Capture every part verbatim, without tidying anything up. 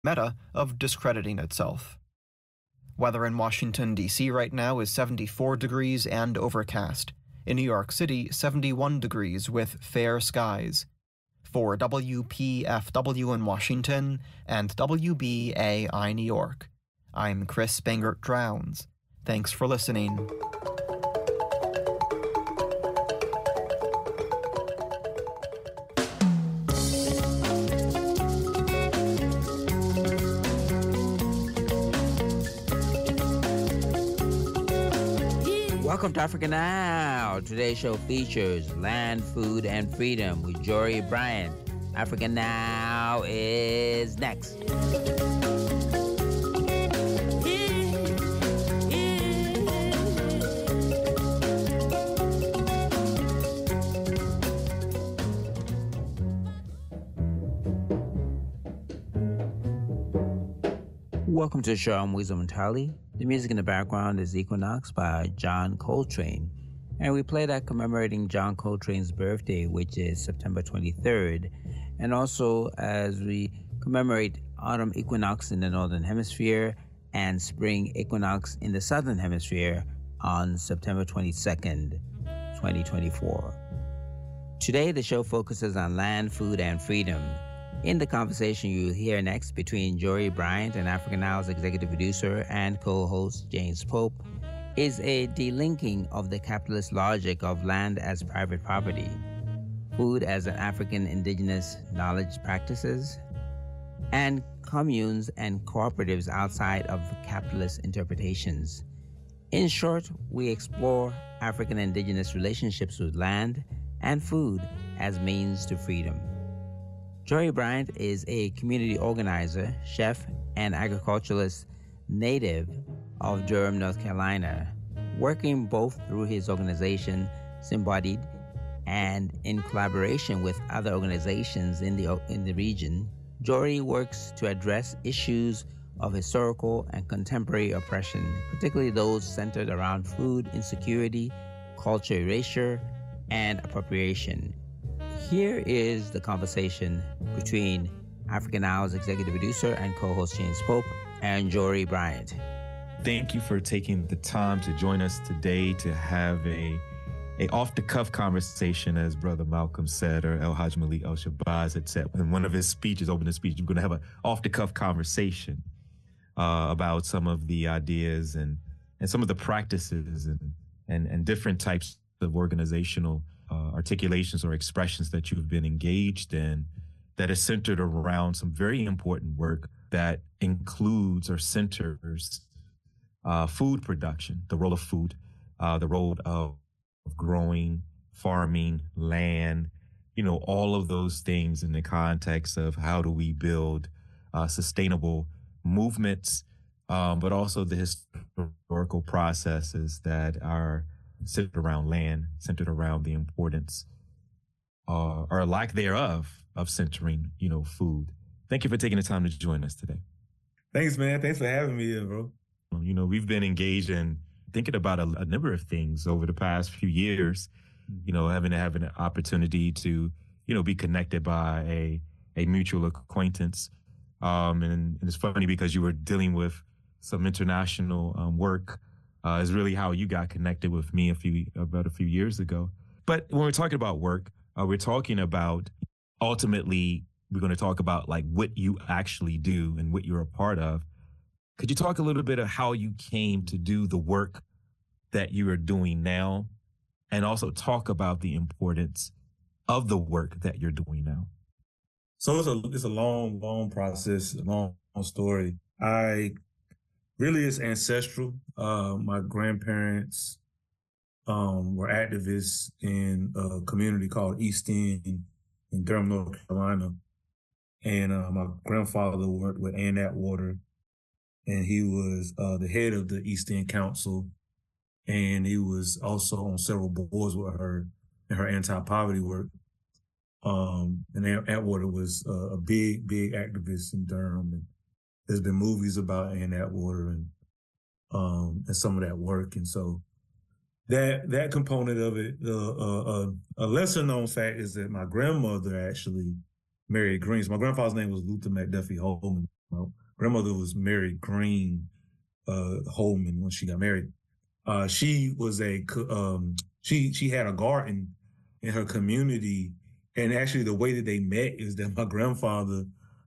meta of discrediting itself. Weather in Washington, D C right now is seventy-four degrees and overcast. In New York City, seventy-one degrees with fair skies. For W P F W in Washington and W B A I New York, I'm Chris Bangert Drowns. Thanks for listening. Welcome to Africa Now. Today's show features Land, Food, and Freedom with Jory Bryant. Africa Now is next. Welcome to the show. I'm Weasel Mentali. The music in the background is Equinox by John Coltrane. And we play that commemorating John Coltrane's birthday, which is September twenty-third. And also as we commemorate autumn equinox in the Northern Hemisphere and spring equinox in the Southern Hemisphere on September twenty-second, twenty twenty-four. Today, the show focuses on land, food, and freedom. In the conversation you'll hear next between Jory Bryant and Africa Now's executive producer and co-host James Pope is a delinking of the capitalist logic of land as private property, food as an African indigenous knowledge practices, and communes and cooperatives outside of capitalist interpretations. In short, we explore African indigenous relationships with land and food as means to freedom. Jory Bryant is a community organizer, chef, and agriculturalist native of Durham, North Carolina, working both through his organization, Symbodied, and in collaboration with other organizations in the, in the region. Jory works to address issues of historical and contemporary oppression, particularly those centered around food insecurity, culture erasure, and appropriation. Here is the conversation between Africa Now's executive producer and co-host James Pope and Jory Bryant. Thank you for taking the time to join us today to have a, a off-the-cuff conversation, as Brother Malcolm said, or El Haj Malik El-Shabazz had said in one of his speeches, opening speech. We're going to have an off-the-cuff conversation uh, about some of the ideas and, and some of the practices and, and, and different types of organizational Uh, articulations or expressions that you've been engaged in that is centered around some very important work that includes or centers uh, food production, the role of food, uh, the role of growing, farming, land, you know, all of those things in the context of how do we build uh, sustainable movements, um, but also the historical processes that are centered around land, centered around the importance uh, or lack thereof of centering, you know, food. Thank you for taking the time to join us today. Thanks, man. Thanks for having me here, bro. You know, we've been engaged in thinking about a, a number of things over the past few years, you know, having, having an opportunity to, you know, be connected by a, a mutual acquaintance. Um, and, and it's funny because you were dealing with some international um, work Uh, is really how you got connected with me a few about a few years ago. But when we're talking about work, uh, we're talking about ultimately we're going to talk about like what you actually do and what you're a part of. Could you talk a little bit of how you came to do the work that you are doing now, and also talk about the importance of the work that you're doing now? So it's a it's a long, long process, a long, long story. I Really, it's ancestral. Uh, my grandparents um, were activists in a community called East End in Durham, North Carolina. And uh, my grandfather worked with Ann Atwater, and he was uh, the head of the East End Council. And he was also on several boards with her in her anti-poverty work. Um, and Ann Atwater was uh, a big, big activist in Durham. And there's been movies about Ann Atwater and um, and some of that work, and so that that component of it. Uh, uh, uh, a lesser known fact is that my grandmother actually married Greens. My grandfather's name was Luther McDuffie Holman, my grandmother was Mary Green uh, Holman when she got married. Uh, she was a um, she she had a garden in her community, and actually the way that they met is that my grandfather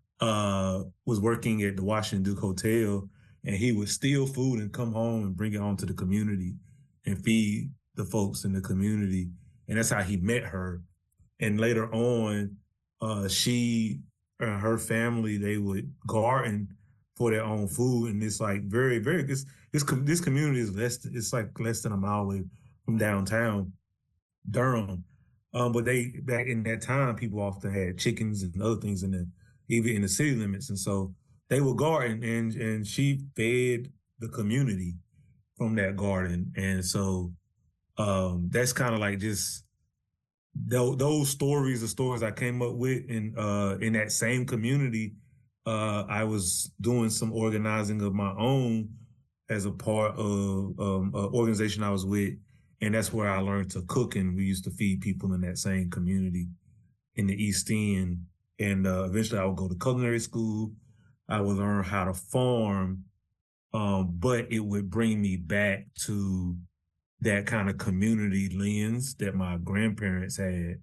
uh, was working at the Washington Duke Hotel, and he would steal food and come home and bring it home to the community and feed the folks in the community, and that's how he met her. And later on, uh, she and her family, they would garden for their own food, and it's like very, very. This this this community is less. It's like less than a mile away from downtown Durham. Um, but they back in that time, people often had chickens and other things in the even in the city limits, and so they would garden, and and she fed the community from that garden, and so um, that's kind of like just. Those, those stories are stories I came up with in uh, in that same community. Uh, I was doing some organizing of my own as a part of um, an organization I was with, and that's where I learned to cook. And we used to feed people in that same community in the East End. And uh, eventually, I would go to culinary school. I would learn how to farm, um, but it would bring me back to that kind of community lens that my grandparents had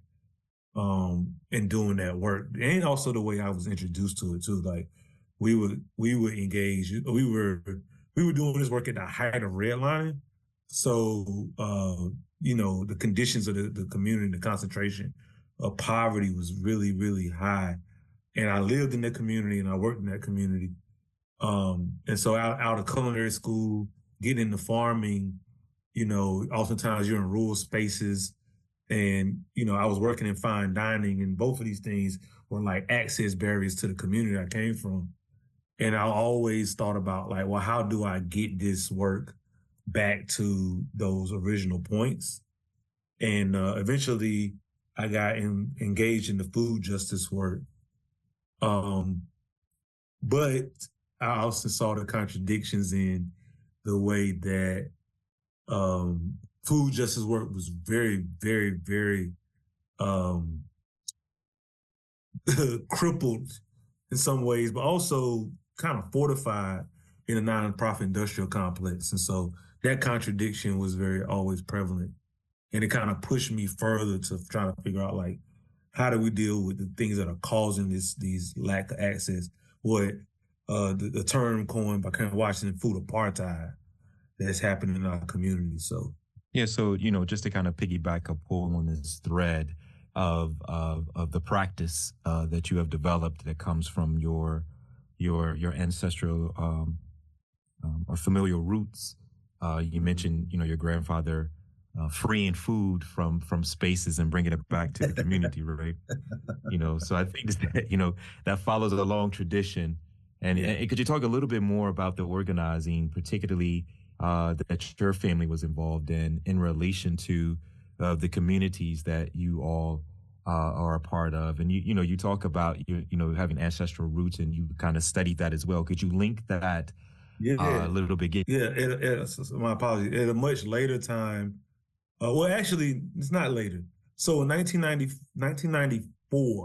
um, in doing that work. And also the way I was introduced to it too. Like we would, we would engage, we were, we were doing this work at the height of redlining. So, uh, you know, the conditions of the, the community, the concentration of poverty was really, really high. And I lived in that community and I worked in that community. Um, and so out, out of culinary school, getting into farming, you know, oftentimes you're in rural spaces, and, you know, I was working in fine dining, and both of these things were like access barriers to the community I came from. And I always thought about like, well, how do I get this work back to those original points? And uh, eventually I got in, engaged in the food justice work. Um, but I also saw the contradictions in the way that Um, food justice work was very, very, very um, crippled in some ways, but also kind of fortified in a nonprofit industrial complex. And so that contradiction was very always prevalent. And it kind of pushed me further to try to figure out, like, how do we deal with the things that are causing this these lack of access? What uh, the, the term coined by Karen Washington, food apartheid, that's happening in our community. So, yeah. So, you know, just to kind of piggyback a pull on this thread of of, of the practice uh, that you have developed that comes from your your your ancestral um, um, or familial roots. Uh, you mentioned, you know, your grandfather uh, freeing food from from spaces and bringing it back to the community, right? You know, so I think that, you know, that follows a long tradition. And, yeah. and could you talk a little bit more about the organizing, particularly Uh, that your family was involved in, in relation to uh, the communities that you all uh, are a part of? And you, you know, you talk about you, you know, having ancestral roots, and you kind of studied that as well. Could you link that yeah, uh, a little bit? Yeah, it, it, my apologies. At a much later time, uh, well, actually, it's not later. So in nineteen ninety, nineteen ninety-four,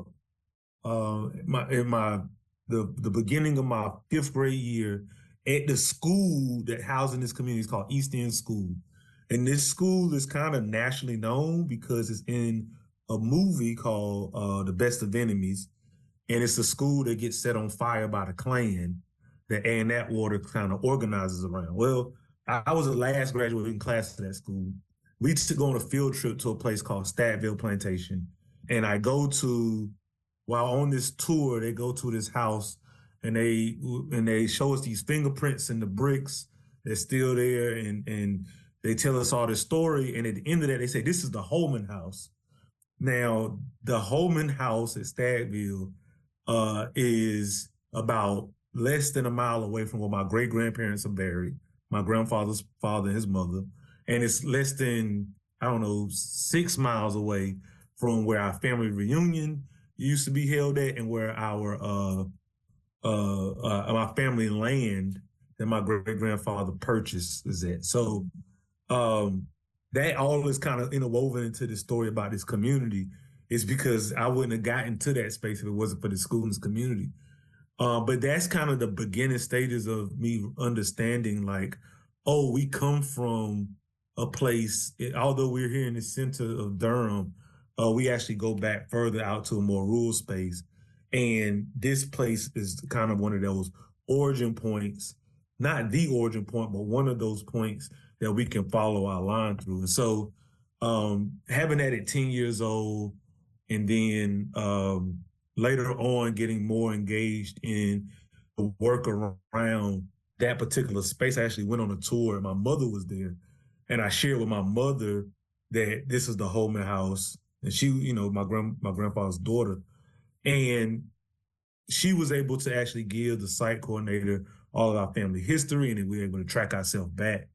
uh, my in my the the beginning of my fifth grade year, at the school that housing this community is called East End School. And this school is kind of nationally known because it's in a movie called uh, The Best of Enemies. And it's a school that gets set on fire by the Klan that Ann Atwater kind of organizes around. Well, I, I was the last graduating class of that school. We used to go on a field trip to a place called Stadville Plantation. And I go to, while on this tour, they go to this house, and they and they show us these fingerprints in the bricks that's still there, and and they tell us all this story. And at the end of that, they say, this is the Holman house. Now, the Holman house at Stadville uh, is about less than a mile away from where my great-grandparents are buried, my grandfather's father and his mother. And it's less than, I don't know, six miles away from where our family reunion used to be held at, and where our uh, Uh, uh, my family land that my great grandfather purchased is at. So um, that all is kind of interwoven into the story about this community. Is because I wouldn't have gotten to that space if it wasn't for the school and this community. Uh, but that's kind of the beginning stages of me understanding, like, oh, we come from a place, it, although we're here in the center of Durham, uh, we actually go back further out to a more rural space. And this place is kind of one of those origin points, not the origin point, but one of those points that we can follow our line through. And so um, having that at ten years old, and then um, later on getting more engaged in the work around that particular space. I actually went on a tour and my mother was there. And I shared with my mother that this is the Holman House. And she, you know, my grand my grandfather's daughter. And she was able to actually give the site coordinator all of our family history, and then we were able to track ourselves back.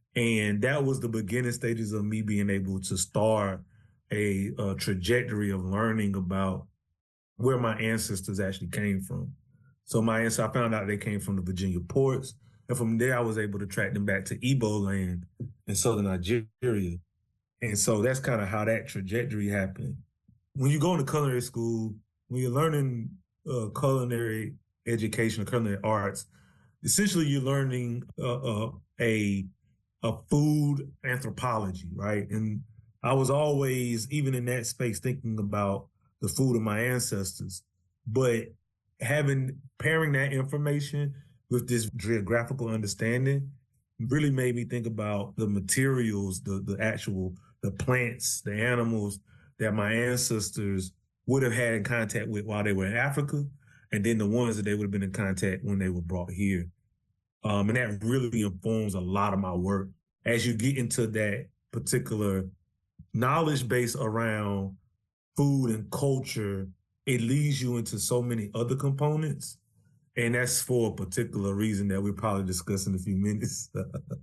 And that was the beginning stages of me being able to start a, a trajectory of learning about where my ancestors actually came from. So my ancestors, I found out they came from the Virginia ports. And from there, I was able to track them back to Igbo land in southern Nigeria. And so that's kind of how that trajectory happened. When you go into culinary school, when you're learning uh, culinary education or culinary arts, essentially you're learning uh, uh, a, a food anthropology, right? And I was always, even in that space, thinking about the food of my ancestors, but having, pairing that information with this geographical understanding really made me think about the materials, the, the actual, the plants, the animals that my ancestors would have had in contact with while they were in Africa, and then the ones that they would have been in contact when they were brought here. Um, and that really informs a lot of my work. As you get into that particular knowledge base around food and culture, it leads you into so many other components. And that's for a particular reason that we'll probably discuss in a few minutes.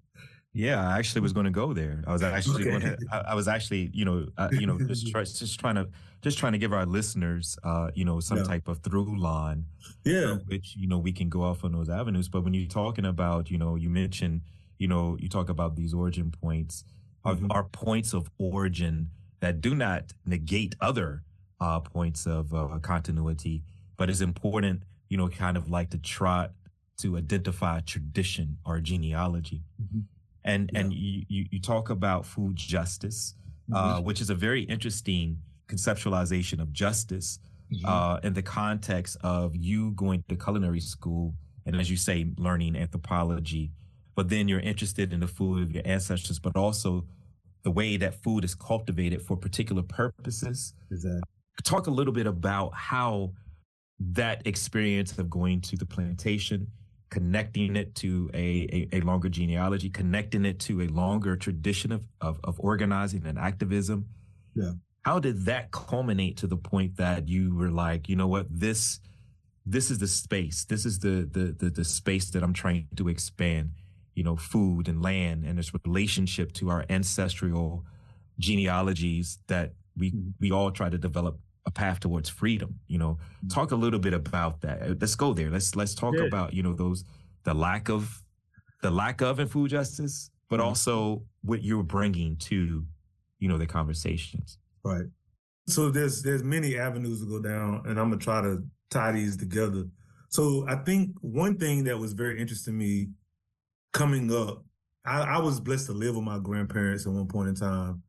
Yeah, I actually was going to go there. I was actually Okay. going to, I, I was actually, you know, uh, you know, just, try, just trying to, just trying to give our listeners, uh, you know, some Yeah. type of through line, Yeah. from which, you know, we can go off on those avenues. But when you're talking about, you know, you mentioned, you know, you talk about these origin points, are, Mhm. are points of origin that do not negate other uh, points of uh, continuity, but it's important, you know, kind of like to try to identify tradition or genealogy. Mhm. And Yeah. and you, you, you talk about food justice, uh, Mhm. which is a very interesting conceptualization of justice Mhm. uh, in the context of you going to culinary school and, as you say, learning anthropology, but then you're interested in the food of your ancestors, but also the way that food is cultivated for particular purposes. Exactly. Talk a little bit about how that experience of going to the plantation, connecting it to a, a, a longer genealogy, connecting it to a longer tradition of, of, of organizing and activism. Yeah. How did that culminate to the point that you were like, you know what, this this is the space, this is the the the, the space that I'm trying to expand, you know, food and land and its relationship to our ancestral genealogies that we Mhm. we all try to develop a path towards freedom. You know, talk a little bit about that. Let's go there. Let's let's talk Yeah. about, you know, those the lack of the lack of in food justice, but Mhm. also what you're bringing to, you know, the conversations. Right. So there's there's many avenues to go down, and I'm gonna try to tie these together. So I think one thing that was very interesting to me coming up, I, I was blessed to live with my grandparents at one point in time,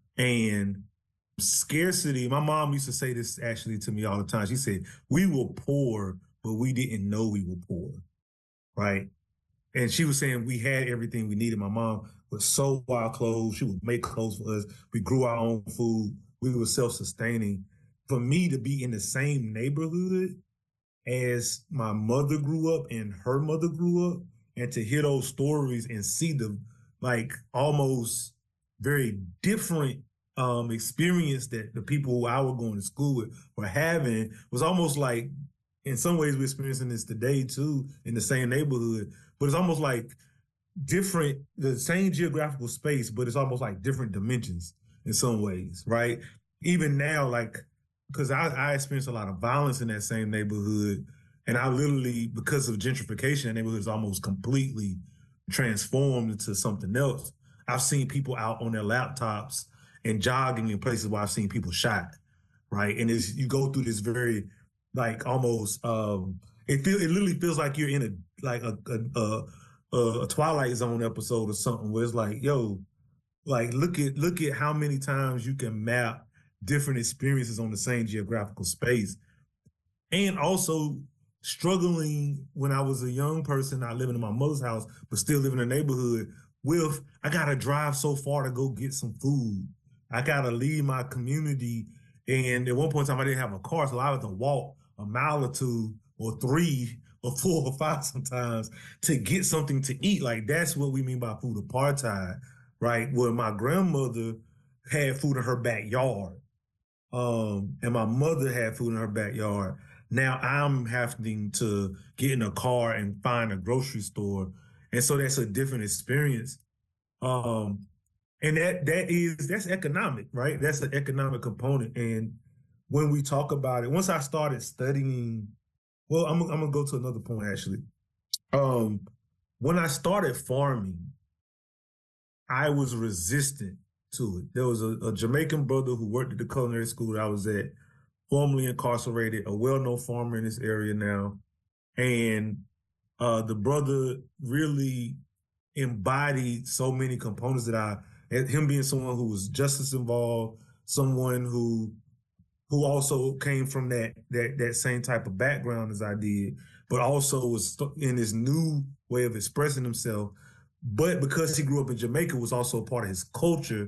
and scarcity. My mom used to say this actually to me all the time. She said, "We were poor, but we didn't know we were poor," right? And she was saying we had everything we needed. My mom would sew our clothes. She would make clothes for us. We grew our own food. We were self-sustaining. For me to be in the same neighborhood as my mother grew up and her mother grew up, and to hear those stories and see the like almost very different um, experience that the people who I was going to school with were having was almost like, in some ways, we're experiencing this today too in the same neighborhood, but it's almost like different, the same geographical space, but it's almost like different dimensions in some ways, right? Even now, like, because I, I experienced a lot of violence in that same neighborhood, and I literally, because of gentrification, that neighborhood is almost completely transformed into something else. I've seen people out on their laptops and jogging in places where I've seen people shot, right? And it's, you go through this very, like, almost um, It feel it literally feels like you're in a like a a, a a Twilight Zone episode or something where it's like, yo, like look at look at how many times you can map different experiences on the same geographical space. And also struggling when I was a young person, not living in my mother's house, but still living in a neighborhood with, I gotta drive so far to go get some food. I gotta leave my community. And at one point in time, I didn't have a car, so I had to walk a mile or two or three or four or five sometimes to get something to eat. Like, that's what we mean by food apartheid, right? Where my grandmother had food in her backyard, um, and my mother had food in her backyard. Now I'm having to get in a car and find a grocery store. And so that's a different experience. Um, and that that is, that's economic, right? That's an economic component. And when we talk about it, once I started studying, well, I'm, I'm gonna go to another point actually. Um, when I started farming, I was resistant to it. There was a, a Jamaican brother who worked at the culinary school that I was at, formerly incarcerated, a well-known farmer in this area now. And uh, the brother really embodied so many components that I, him being someone who was justice involved, someone who who also came from that that that same type of background as I did, but also was in his new way of expressing himself. But because he grew up in Jamaica, was also a part of his culture,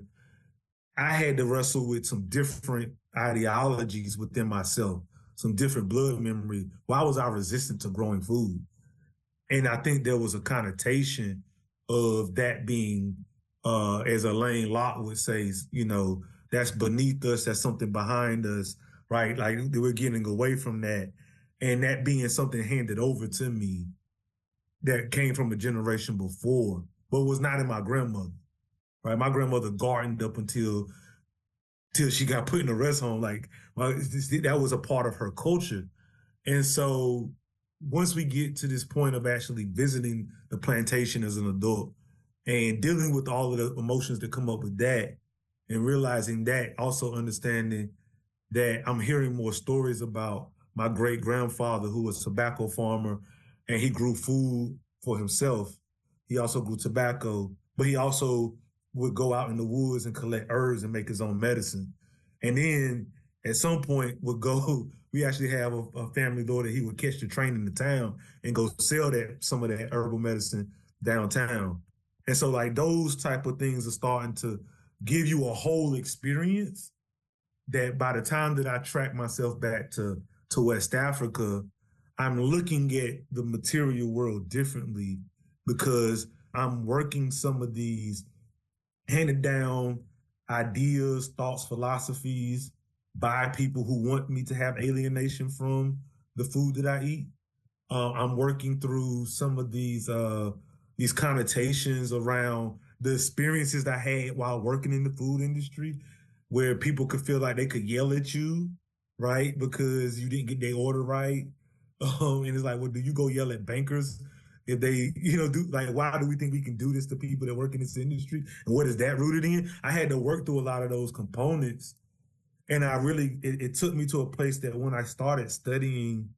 I had to wrestle with some different ideologies within myself, some different blood memory. Why was I resistant to growing food? And I think there was a connotation of that being, uh, as Alain Locke would say, you know, that's beneath us, that's something behind us, right? Like we're getting away from that. And that being something handed over to me that came from a generation before, but was not in my grandmother, right? My grandmother gardened up until till she got put in a rest home. Like, well, that was a part of her culture. And so once we get to this point of actually visiting the plantation as an adult and dealing with all of the emotions that come up with that, and realizing that, also understanding that I'm hearing more stories about my great grandfather who was a tobacco farmer, and he grew food for himself. He also grew tobacco, but he also would go out in the woods and collect herbs and make his own medicine. And then at some point would go, we actually have a, a family door that he would catch the train in the town and go sell that some of that herbal medicine downtown. And so like those type of things are starting to give you a whole experience that by the time that I track myself back to, to West Africa, I'm looking at the material world differently because I'm working some of these handed down ideas, thoughts, philosophies by people who want me to have alienation from the food that I eat. Uh, I'm working through some of these uh, these connotations around the experiences that I had while working in the food industry, where people could feel like they could yell at you, right, because you didn't get their order right. Um, and it's like, well, do you go yell at bankers if they, you know, do like, why do we think we can do this to people that work in this industry? And what is that rooted in? I had to work through a lot of those components. And I really, it, it took me to a place that when I started studying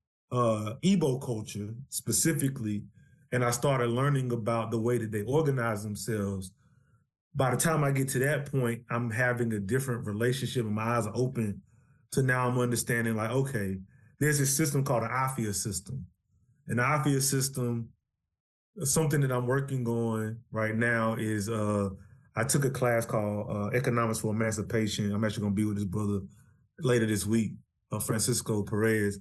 uh, Igbo culture specifically, and I started learning about the way that they organize themselves, by the time I get to that point, I'm having a different relationship and my eyes are open to now I'm understanding like, okay, there's this system called the Afia system. And the Afia system, something that I'm working on right now is uh, I took a class called uh, Economics for Emancipation. I'm actually going to be with this brother later this week, uh, Francisco Perez.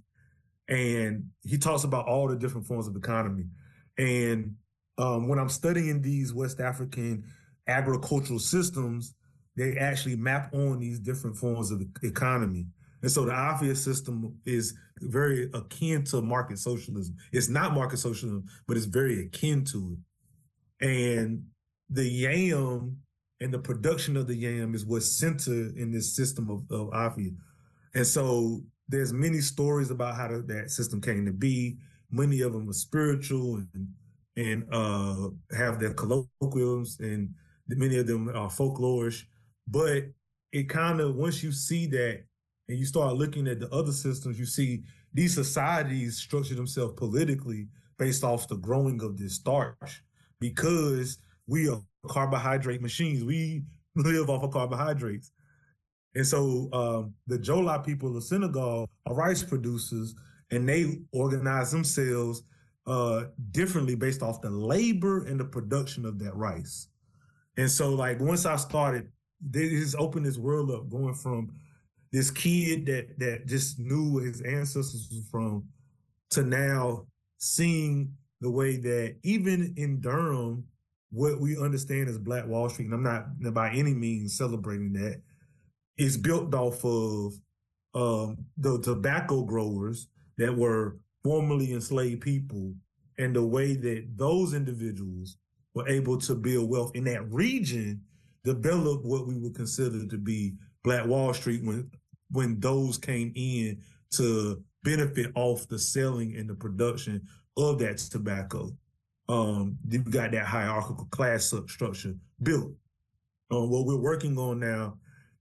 And he talks about all the different forms of economy. And um, when I'm studying these West African agricultural systems, they actually map on these different forms of economy. And so the Afia system is very akin to market socialism. It's not market socialism, but it's very akin to it. And the yam and the production of the yam is what's centered in this system of, of Afia. And so there's many stories about how the, that system came to be. Many of them are spiritual and, and uh, have their colloquiums, and many of them are folklorish. But it kind of, once you see that, and you start looking at the other systems, you see these societies structure themselves politically based off the growing of this starch because we are carbohydrate machines. We live off of carbohydrates. And so um, the Jola people of Senegal are rice producers, and they organize themselves uh, differently based off the labor and the production of that rice. And so like once I started, they just opened this world up, going from this kid that that just knew where his ancestors was from to now seeing the way that even in Durham, what we understand as Black Wall Street, and I'm not by any means celebrating that, is built off of um, the tobacco growers that were formerly enslaved people, and the way that those individuals were able to build wealth in that region, develop what we would consider to be Black Wall Street when when those came in to benefit off the selling and the production of that tobacco. Um, you got that hierarchical class structure built. Um, what we're working on now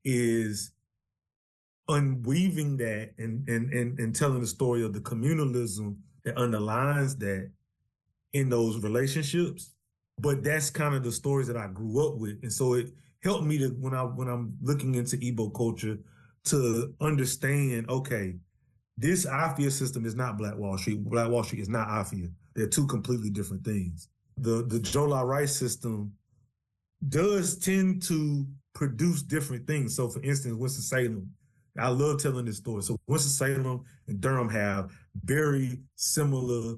is unweaving that and, and, and, and telling the story of the communalism that underlines that in those relationships. But that's kind of the stories that I grew up with. And so it helped me to, when I, when I'm looking into Igbo culture, to understand, okay, this Afia system is not Black Wall Street. Black Wall Street is not Afia. They're two completely different things. The, the Jola rice system does tend to produce different things. So for instance, Winston-Salem, I love telling this story. So Winston-Salem and Durham have very similar,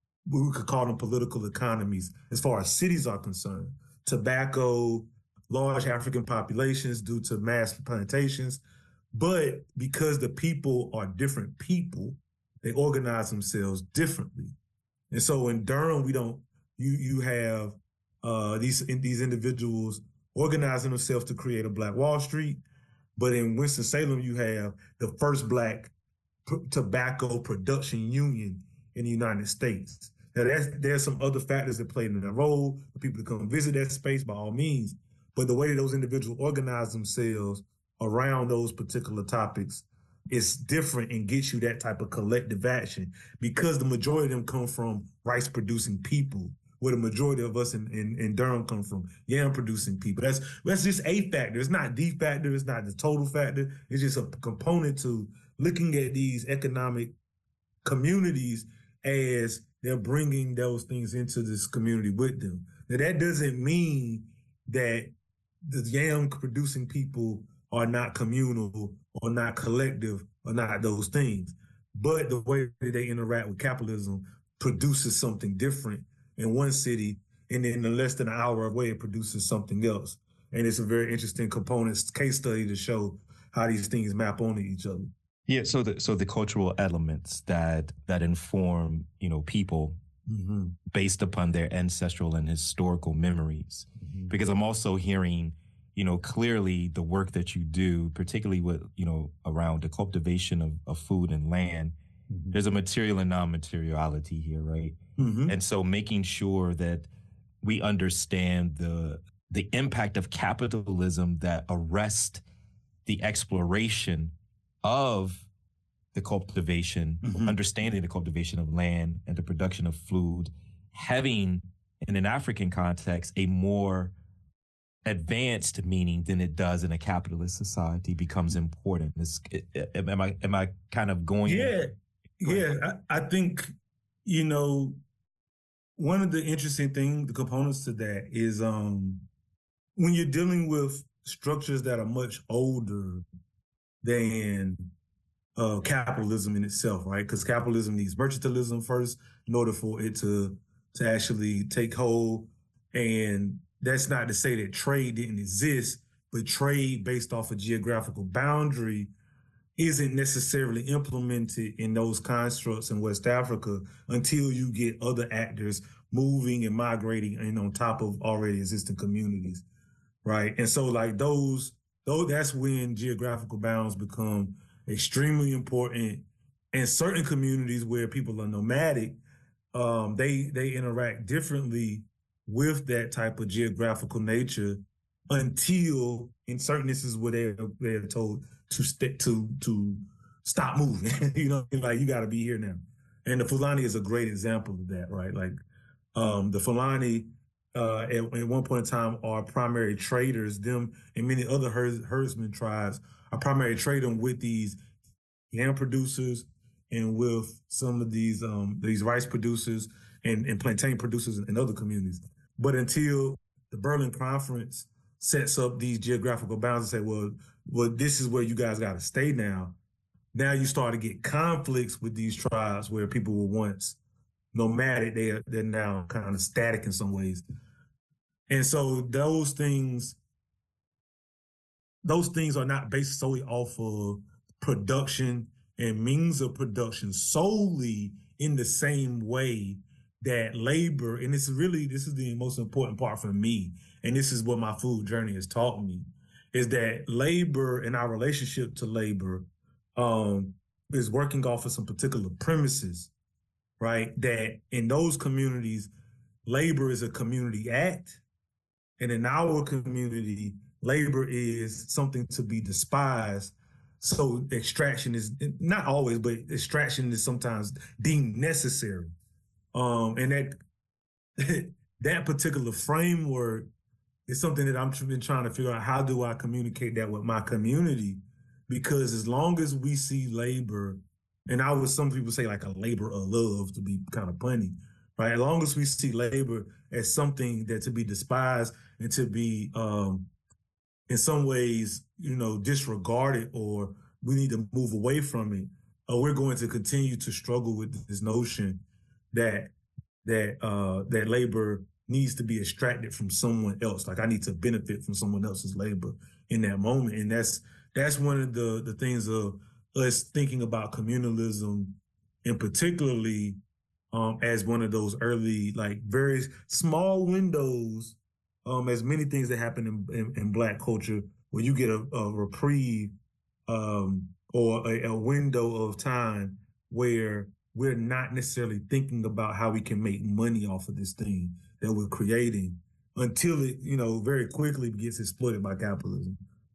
we could call them political economies as far as cities are concerned. Tobacco, large African populations due to mass plantations. But because the people are different people, they organize themselves differently. And so in Durham, we don't, you you have uh, these, these individuals organizing themselves to create a Black Wall Street. But in Winston-Salem, you have the first Black p- tobacco production union in the United States. Now, that's, there's some other factors that played in that role for people to come visit that space by all means. But the way that those individuals organize themselves around those particular topics is different and gets you that type of collective action because the majority of them come from rice producing people, where the majority of us in, in, in Durham come from yam producing people. That's that's just a factor. It's not the factor. It's not the total factor. It's just a component to looking at these economic communities as they're bringing those things into this community with them. Now, that doesn't mean that the yam producing people are not communal or not collective or not those things. But the way that they interact with capitalism produces something different in one city, and then in less than an hour away, it produces something else. And it's a very interesting component case study to show how these things map onto each other. Yeah, so the so the cultural elements that that inform, you know, people mm-hmm. based upon their ancestral and historical memories. Mm-hmm. Because I'm also hearing, you know, clearly the work that you do, particularly with, you know, around the cultivation of, of food and land, mm-hmm. there's a material and non-materiality here, right? Mm-hmm. And so making sure that we understand the the impact of capitalism that arrests the exploration of the cultivation, mm-hmm. understanding the cultivation of land and the production of food, having, in an African context, a more advanced meaning than it does in a capitalist society becomes important. It's, am I am I kind of going? Yeah, yeah. I, I think, you know, one of the interesting things, the components to that is um, when you're dealing with structures that are much older than uh, capitalism in itself, right? Because capitalism needs mercantilism first in order for it to to actually take hold. And that's not to say that trade didn't exist, but trade based off a geographical boundary isn't necessarily implemented in those constructs in West Africa until you get other actors moving and migrating in on top of already existing communities, right? And so like those, though, that's when geographical bounds become extremely important. In certain communities where people are nomadic, um, they they interact differently with that type of geographical nature until, in certain instances, where they're they're told to stick to to stop moving. You know, like you got to be here now. And the Fulani is a great example of that, right? Like um, the Fulani uh, at, at one point in time are primary traders. Them and many other herds, herdsman tribes are primary trading with these yam producers and with some of these um, these rice producers and, and plantain producers in other communities. But until the Berlin Conference sets up these geographical bounds and say, well, well, this is where you guys got to stay now. Now you start to get conflicts with these tribes where people were once nomadic. They are, they're now kind of static in some ways. And so those things, those things are not based solely off of production and means of production solely in the same way that labor, and it's really, this is the most important part for me, and this is what my food journey has taught me, is that labor and our relationship to labor um, is working off of some particular premises, right? That in those communities, labor is a community act, and in our community, labor is something to be despised. So extraction is, not always, but extraction is sometimes deemed necessary. Um, and that that particular framework is something that I'm been trying to figure out, how do I communicate that with my community? Because as long as we see labor, and I would, some people say like a labor of love, to be kind of punny, right? As long as we see labor as something that to be despised and to be um, in some ways, you know, disregarded, or we need to move away from it, uh, we're going to continue to struggle with this notion that that uh, that labor needs to be extracted from someone else. Like I need to benefit from someone else's labor in that moment, and that's that's one of the the things of us thinking about communalism, and particularly um, as one of those early, like very small windows, um, as many things that happen in, in, in Black culture, where you get a, a reprieve um, or a, a window of time where we're not necessarily thinking about how we can make money off of this thing that we're creating, until it, you know, very quickly gets exploited by capitalism.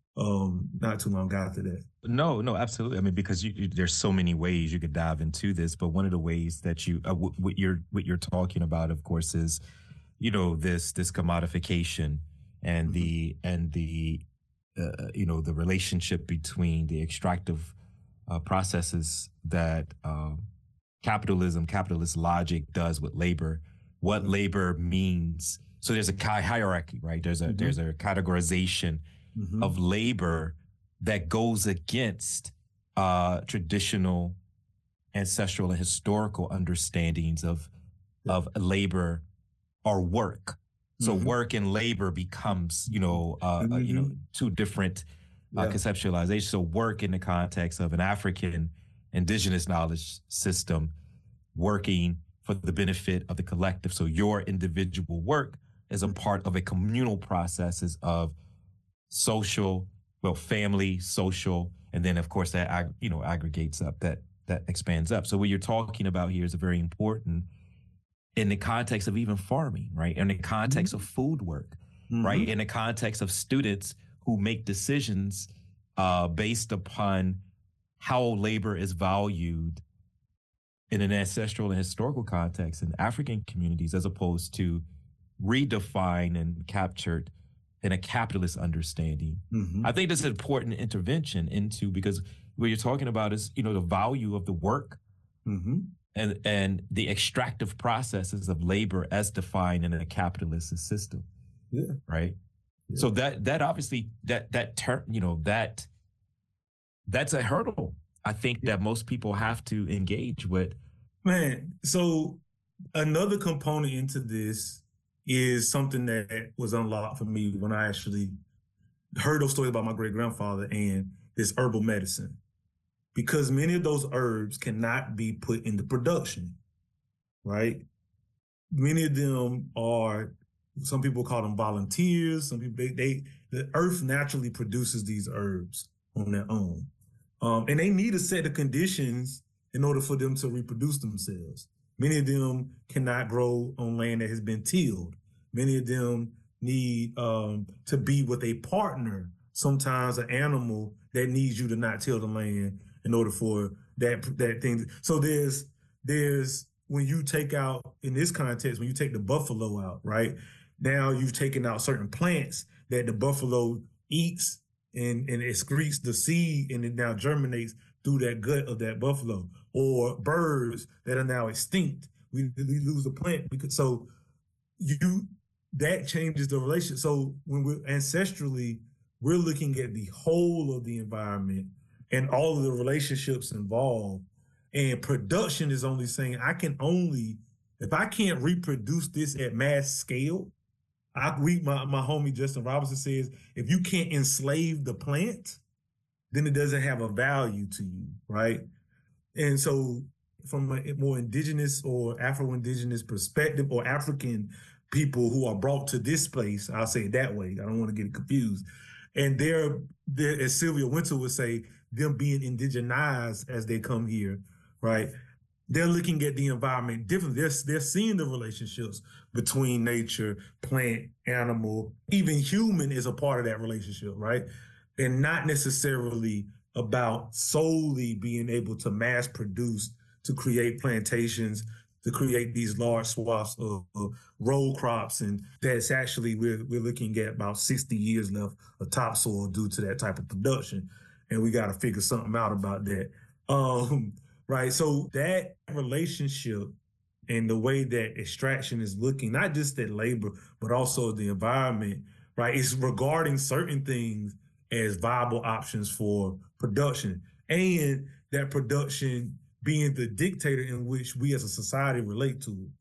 Um, not too long after that. No, no, absolutely. I mean, because you, you, there's so many ways you could dive into this, but one of the ways that you, uh, w- what you're, what you're talking about, of course, is, you know, this, this commodification and mm-hmm. the, and the, uh, you know, the relationship between the extractive uh, processes that um, capitalism, capitalist logic does with labor, what mm-hmm. labor means. So there's a hierarchy, right? There's a, mm-hmm. there's a categorization mm-hmm. of labor that goes against uh, traditional, ancestral, and historical understandings of yeah. of labor or work. So mm-hmm. work and labor becomes, you know, uh, mm-hmm. uh, you know, two different uh, yeah. conceptualizations. So work in the context of an African indigenous knowledge system, working for the benefit of the collective. So your individual work is a part of a communal processes of social, well, family, social, and then of course that ag- you know aggregates up, that that expands up. So what you're talking about here is very important in the context of even farming, right? In the context mm-hmm. of food work, mm-hmm. right? In the context of students who make decisions uh, based upon how labor is valued in an ancestral and historical context in African communities, as opposed to redefined and captured in a capitalist understanding. Mm-hmm. I think that's an important intervention into, because what you're talking about is, you know, the value of the work mm-hmm. and and the extractive processes of labor as defined in a capitalist system. Yeah. Right. Yeah. So that that obviously that that term, you know, that that's a hurdle, I think, yeah. that most people have to engage with. Man, so another component into this is something that was unlocked for me when I actually heard those stories about my great grandfather and this herbal medicine, because many of those herbs cannot be put into production, right? Many of them are, some people call them volunteers. Some people, they, they the earth naturally produces these herbs on their own. Um, and they need a set of conditions in order for them to reproduce themselves. Many of them cannot grow on land that has been tilled. Many of them need um, to be with a partner, sometimes an animal that needs you to not till the land, in order for that that thing. So there's there's when you take out, in this context, when you take the buffalo out, right? Now you've taken out certain plants that the buffalo eats and, and excretes the seed, and it now germinates through that gut of that buffalo. Or birds that are now extinct. We, we lose the plant because so you that changes the relationship. So when we're ancestrally, we're looking at the whole of the environment and all of the relationships involved. And production is only saying I can only, if I can't reproduce this at mass scale, I read my, my homie Justin Robinson says, if you can't enslave the plant, then it doesn't have a value to you, right? And so from a more indigenous or Afro-Indigenous perspective, or African people who are brought to this place, I'll say it that way, I don't want to get it confused. And they're, they're, as Sylvia Winter would say, them being indigenized as they come here, right? They're looking at the environment differently. They're, they're seeing the relationships between nature, plant, animal, even human is a part of that relationship, right? And not necessarily about solely being able to mass produce, to create plantations, to create these large swaths of, of row crops. And that's actually, we're, we're looking at about sixty years left of topsoil due to that type of production. And we got to figure something out about that. Um, right. So that relationship and the way that extraction is looking, not just at labor, but also the environment, right, is regarding certain things as viable options for production, and that production being the dictator in which we as a society relate to it.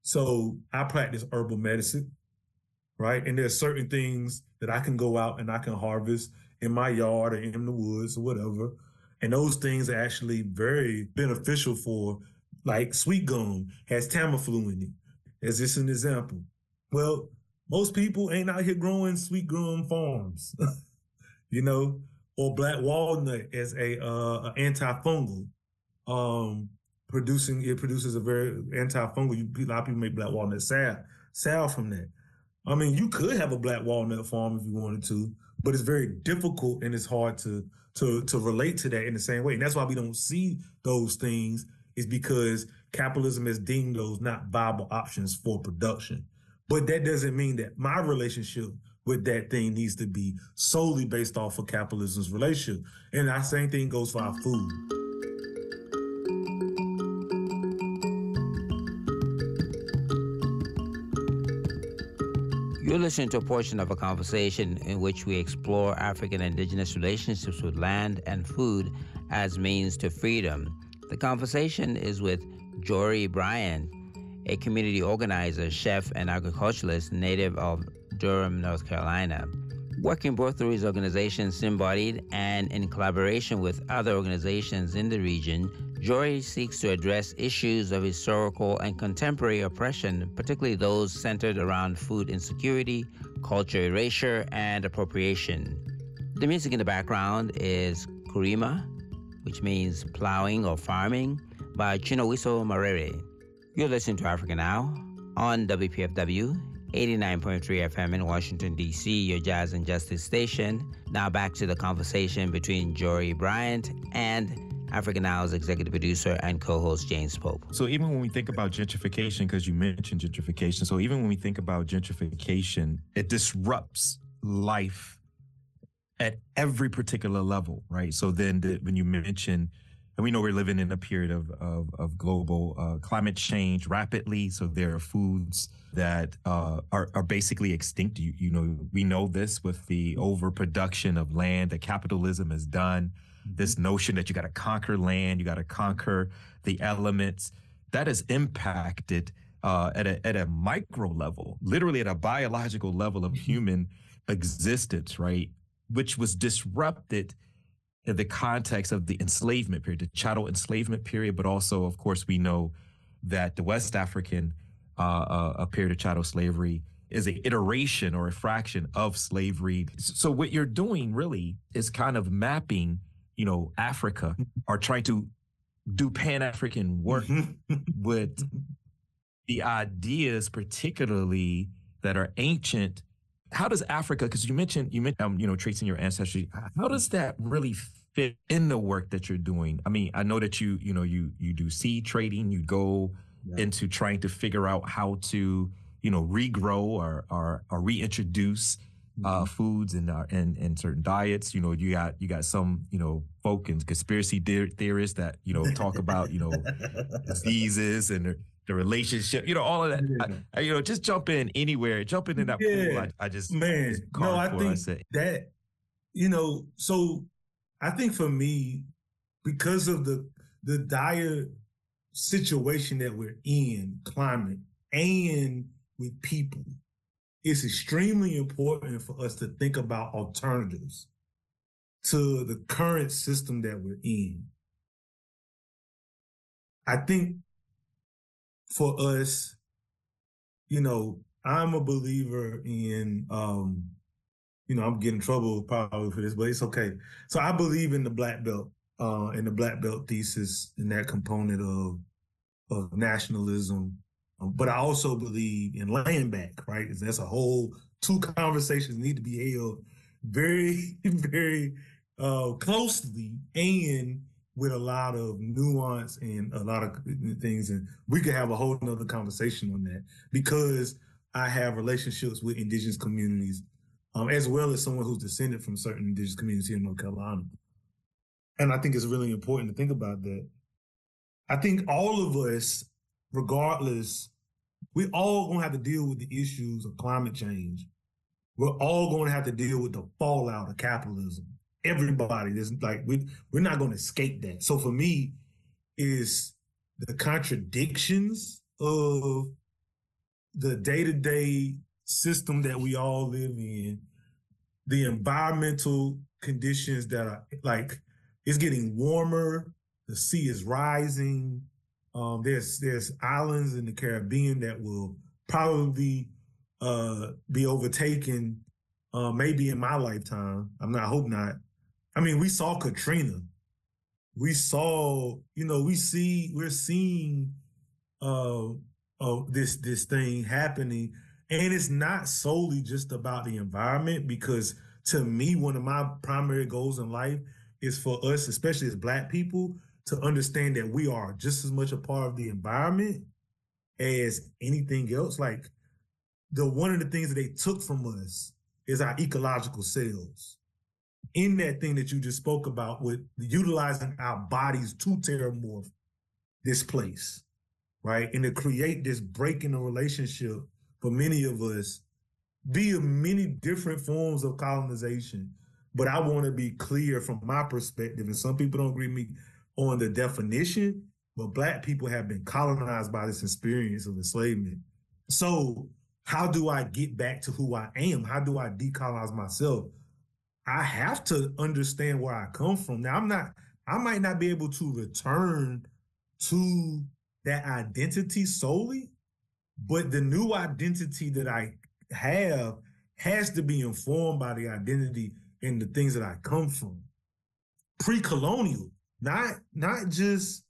So I practice herbal medicine, right? And there's certain things that I can go out and I can harvest in my yard or in the woods or whatever. And those things are actually very beneficial for, like sweet gum has Tamiflu in it. As just an example. Well, most people ain't out here growing sweet gum farms, you know, or black walnut as a uh, antifungal. Um, producing, it produces a very antifungal. You, a lot of people make black walnut salve, salve from that. I mean, you could have a black walnut farm if you wanted to, but it's very difficult and it's hard to to to relate to that in the same way. And that's why we don't see those things, is because capitalism has deemed those not viable options for production. But that doesn't mean that my relationship with that thing needs to be solely based off of capitalism's relationship. And that same thing goes for our food. You're listening to a portion of a conversation in which we explore African indigenous relationships with land and food as means to freedom. The conversation is with Jory Bryant, a community organizer, chef, and agriculturalist native of Durham, North Carolina. Working both through his organization, Symbodied, and in collaboration with other organizations in the region, Jory seeks to address issues of historical and contemporary oppression, particularly those centered around food insecurity, culture erasure, and appropriation. The music in the background is Kurima, which means plowing or farming, by Chinowiso Marere. You're listening to Africa Now on W P F W, eighty-nine point three F M in Washington, D C, your jazz and justice station. Now back to the conversation between Jory Bryant and Africa Now's executive producer and co-host James Pope. So even when we think about gentrification, because you mentioned gentrification, so even when we think about gentrification, it disrupts life at every particular level, right? So then the, when you mention, and we know we're living in a period of, of, of global uh, climate change rapidly, so there are foods that uh, are, are basically extinct. You, you know, we know this with the overproduction of land that capitalism has done. This notion that you got to conquer land, you got to conquer the elements, that has impacted uh, at a at a micro level, literally at a biological level of human existence, right? Which was disrupted in the context of the enslavement period, the chattel enslavement period, but also, of course, we know that the West African uh, uh, period of chattel slavery is an iteration or a fraction of slavery. So what you're doing really is kind of mapping, you know, Africa, are trying to do Pan-African work with the ideas, particularly that are ancient. How does Africa, because you mentioned, you mentioned, um, you know, tracing your ancestry, how does that really fit in the work that you're doing? I mean, I know that you, you know, you you do seed trading, you go yeah. into trying to figure out how to, you know, regrow or or, or reintroduce mm-hmm. uh, foods and uh, and and certain diets. You know, you got you got some, you know, folk and conspiracy de- theorists that, you know, talk about, you know, diseases and the, the relationship, you know, all of that. Yeah. I, you know, just jump in anywhere, jump into that yeah. pool. I, I just man, just no, I think us. that, you know, so I think for me, because of the the dire situation that we're in, climate and with people, it's extremely important for us to think about alternatives to the current system that we're in. I think for us, you know, I'm a believer in, um, you know, I'm getting in trouble probably for this, but it's okay. So I believe in the Black Belt uh, and the Black Belt thesis and that component of of nationalism. Um, but I also believe in land back, right? That's a whole, two conversations need to be held very, very uh, closely and with a lot of nuance and a lot of things. And we could have a whole nother conversation on that because I have relationships with indigenous communities, um, as well as someone who's descended from certain indigenous communities here in North Carolina. And I think it's really important to think about that. I think all of us, regardless, we all gonna have to deal with the issues of climate change. We're all gonna have to deal with the fallout of capitalism. Everybody, there's like, we, we're not gonna escape that. So for me, is the contradictions of the day-to-day system that we all live in, the environmental conditions that are like, it's getting warmer, the sea is rising. Um, there's there's islands in the Caribbean that will probably uh, be overtaken, uh, maybe in my lifetime. I'm not, I hope not. I mean, we saw Katrina. We saw, you know, we see, we're seeing uh, uh, this this thing happening, and it's not solely just about the environment. Because to me, one of my primary goals in life is for us, especially as Black people, to understand that we are just as much a part of the environment as anything else. Like, the one of the things that they took from us is our ecological cells. In that thing that you just spoke about with utilizing our bodies to terramorph this place, right? And to create this break in the relationship for many of us via many different forms of colonization. But I want to be clear from my perspective, and some people don't agree with me on the definition, but Black people have been colonized by this experience of enslavement. So how do I get back to who I am? How do I decolonize myself? I have to understand where I come from. Now, I'm not, I might not be able to return to that identity solely, but the new identity that I have has to be informed by the identity and the things that I come from. Pre-colonial. Not not just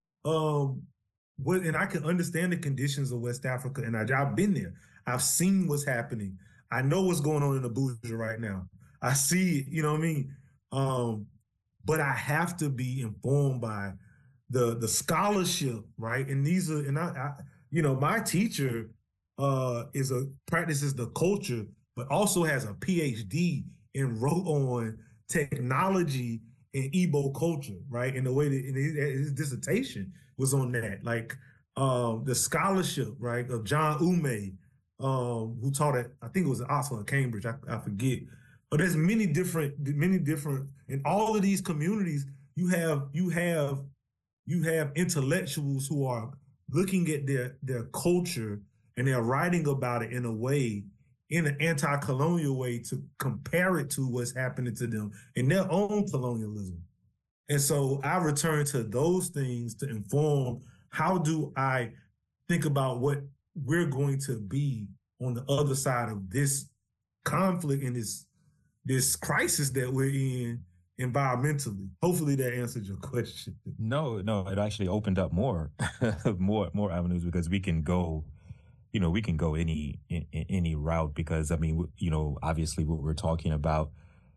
um what, and I can understand the conditions of West Africa, and I, I've been there. I've seen what's happening. I know what's going on in Abuja right now. I see it, you know what I mean? Um, but I have to be informed by the the scholarship, right? And these are, and I, I you know, my teacher uh is a practices the culture, but also has a P H D and wrote on technology in Igbo culture, right? And the way that and his, his dissertation was on that, like um, the scholarship, right, of John Ume, um, who taught at, I think it was at Oxford or Cambridge, I, I forget. But there's many different, many different, in all of these communities, you have, you have, you have intellectuals who are looking at their their culture and they're writing about it in a way, in an anti-colonial way, to compare it to what's happening to them in their own colonialism. And so I return to those things to inform how do I think about what we're going to be on the other side of this conflict and this this crisis that we're in environmentally. Hopefully that answered your question. No, no, it actually opened up more, more, more avenues, because we can go, you know, we can go any, in, any route, because I mean, you know, obviously what we're talking about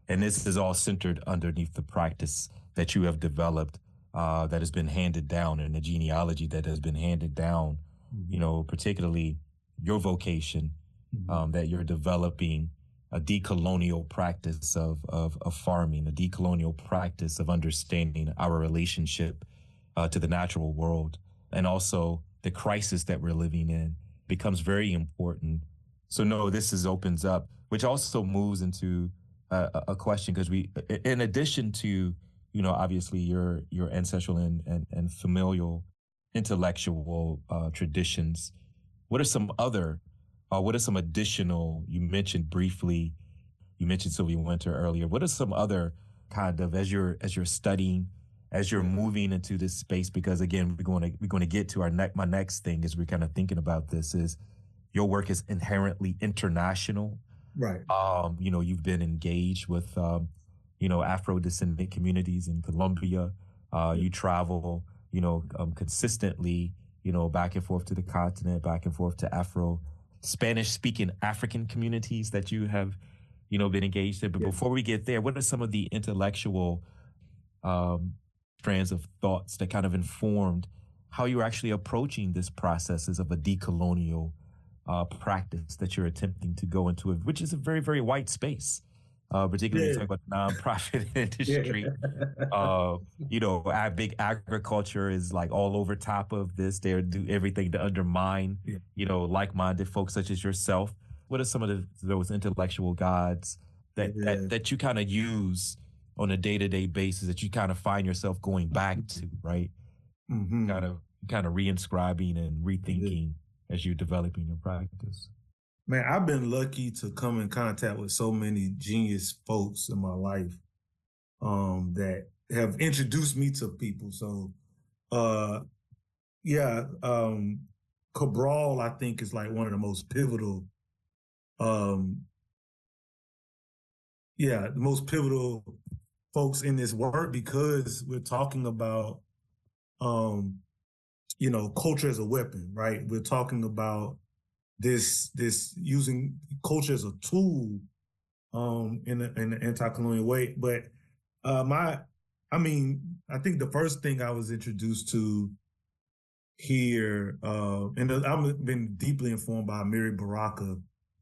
And this is all centered underneath the practice that you have developed uh, that has been handed down, and the genealogy that has been handed down, mm-hmm. you know, particularly your vocation, mm-hmm. um, that you're developing a decolonial practice of, of, of farming, a decolonial practice of understanding our relationship uh, to the natural world. And also the crisis that we're living in becomes very important. So no, this is opens up, which also moves into a, a question, because we, in addition to, you know, obviously your your ancestral and, and, and familial intellectual uh, traditions, what are some other, uh, what are some additional, you mentioned briefly, you mentioned Sylvia Wynter earlier, what are some other kind of, as you're, as you're studying, as you're moving into this space, because again, we're going to, we're going to get to our next, my next thing as we're kind of thinking about this is your work is inherently international. Right. Um, you know, you've been engaged with, um, you know, Afro-descendant communities in Colombia. Uh, yeah. You travel, you know, um, consistently, you know, back and forth to the continent, back and forth to Afro, Spanish-speaking African communities that you have, you know, been engaged in. But yeah. before we get there, what are some of the intellectual um, strands of thoughts that kind of informed how you're actually approaching this processes of a decolonial Uh, practice that you're attempting to go into, which is a very, very white space, uh, particularly yeah. when you talk about the nonprofit industry. Yeah. uh, you know, our big agriculture is like all over top of this. They do everything to undermine, yeah. you know, like-minded folks such as yourself. What are some of the, those intellectual gods that, yeah. that, that you kind of use on a day-to-day basis that you kind of find yourself going back to, right? Mm-hmm. Kind of, kind of reinscribing and rethinking yeah. as you're developing your practice? Man, I've been lucky to come in contact with so many genius folks in my life um, that have introduced me to people. So, uh, yeah, um, Cabral, I think, is like one of the most pivotal, um, yeah, the most pivotal folks in this work, because we're talking about, um, you know, culture as a weapon, right? We're talking about this, this using culture as a tool, um, in, a, in an anti-colonial way. But, uh, my, I mean, I think the first thing I was introduced to here, uh, and I've been deeply informed by Amiri Baraka,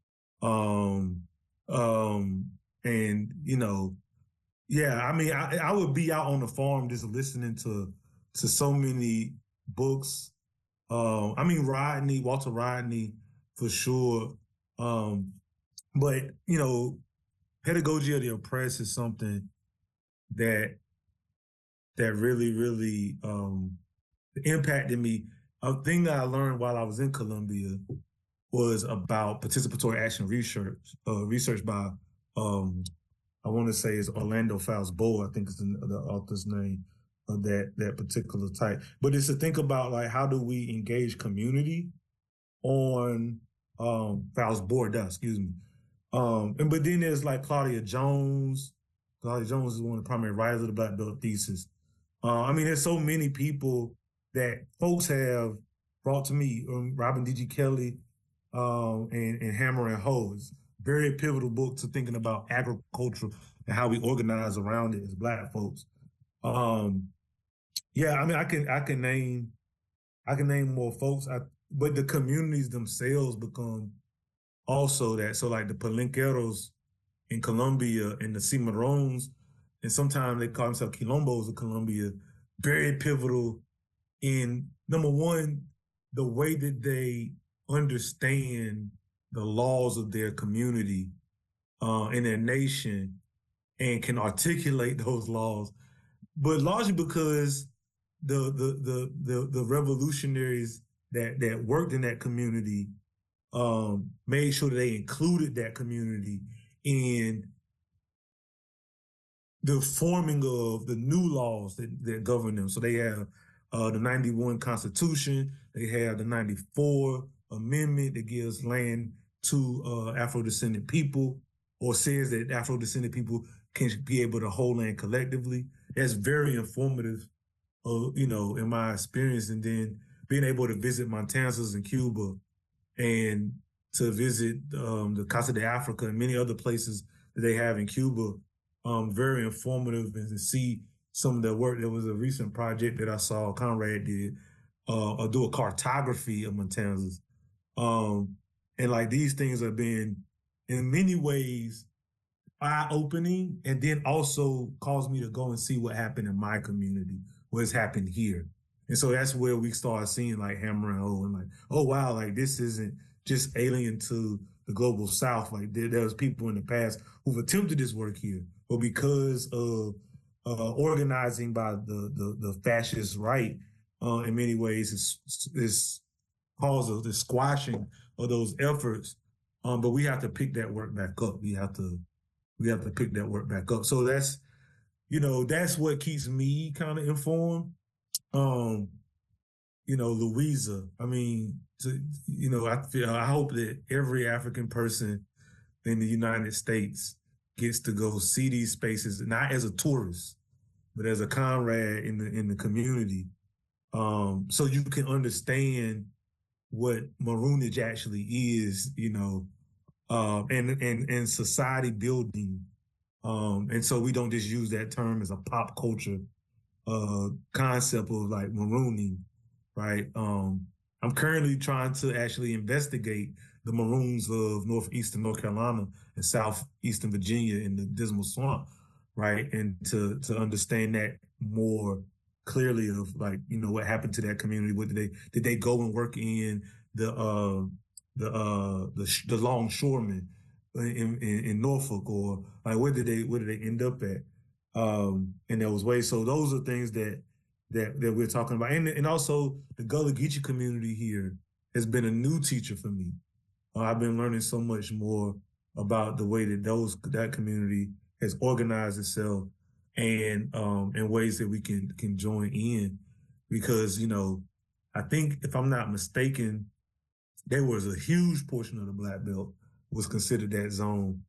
um, um, and, you know, yeah, I mean, I, I would be out on the farm just listening to, to so many books. Um, I mean, Rodney, Walter Rodney, for sure. Um, but, you know, Pedagogy of the Oppressed is something that, that really, really, um, impacted me. A thing that I learned while I was in Colombia was about participatory action research, uh, research by, um, I want to say it's Orlando Fowles-Bowe, I think is the, the author's name of that, that particular type. But it's to think about, like, how do we engage community on, um, Fowles-Bowe, excuse me. Um, and, but then there's like Claudia Jones. Claudia Jones is one of the primary writers of the Black Belt Thesis. Uh, I mean, there's so many people that folks have brought to me, um, Robin D G. Kelley, um, and, and Hammer and Hoe. It's very pivotal book to thinking about agriculture and how we organize around it as Black folks. Um, yeah, I mean, I can, I can name, I can name more folks, I, but the communities themselves become also that. So like the Palenqueros in Colombia and the Cimarrones, and sometimes they call themselves Quilombos of Colombia, very pivotal in, number one, the way that they understand the laws of their community uh, and their nation and can articulate those laws, but largely because the the the the, the revolutionaries that that worked in that community um, made sure that they included that community in the forming of the new laws that, that govern them. So they have uh, the ninety-one Constitution, they have the ninety-four Amendment that gives land to uh, Afro-descendant people, or says that Afro-descendant people can be able to hold land collectively. That's very informative, uh, you know, in my experience. And then being able to visit Matanzas in Cuba and to visit um, the Casa de Africa and many other places that they have in Cuba, um, very informative, and to see some of the work. There was a recent project that I saw Conrad did, uh, or do a cartography of Matanzas. Um, and like these things are being, in many ways, eye-opening, and then also caused me to go and see what happened in my community, what's happened here. And so that's where we start seeing like Hammer and O, and like, oh wow, like this isn't just alien to the global South. Like there, there was people in the past who've attempted this work here, but because of uh, organizing by the, the the fascist right, uh, in many ways, it's, it's caused the squashing of those efforts. Um, but we have to pick that work back up. We have to we have to pick that work back up. So that's, you know, that's what keeps me kind of informed. Um, you know, Louisa, I mean, to, you know, I feel, I hope that every African person in the United States gets to go see these spaces, not as a tourist, but as a comrade in the, in the community. Um, so you can understand what Maroonage actually is, you know, uh, and, and, and society building. Um, and so we don't just use that term as a pop culture uh, concept of like marooning, right? Um, I'm currently trying to actually investigate the Maroons of northeastern North Carolina and southeastern Virginia in the Dismal Swamp, right? And to to understand that more clearly of like, you know, what happened to that community. What did they did they go and work in the uh, the uh, the the longshoremen in, in in Norfolk, or like where did they where did they end up at? Um, in those ways. So those are things that that that we're talking about. And and also the Gullah Geechee community here has been a new teacher for me. Uh, I've been learning so much more about the way that those that community has organized itself, and um, in ways that we can can join in. Because, you know, I think if I'm not mistaken, there was a huge portion of the Black Belt was considered that zone.